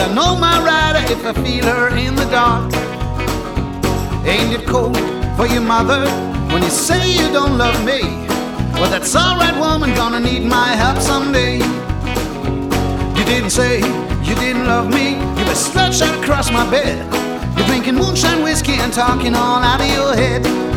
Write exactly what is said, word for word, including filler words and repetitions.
I know my rider if I feel her in the dark. Ain't it cold for your mother when you say you don't love me? Well, that's alright, woman, gonna need my help someday. You didn't say you didn't love me, you were slouched out across my bed. You're drinking moonshine whiskey and talking all out of your head.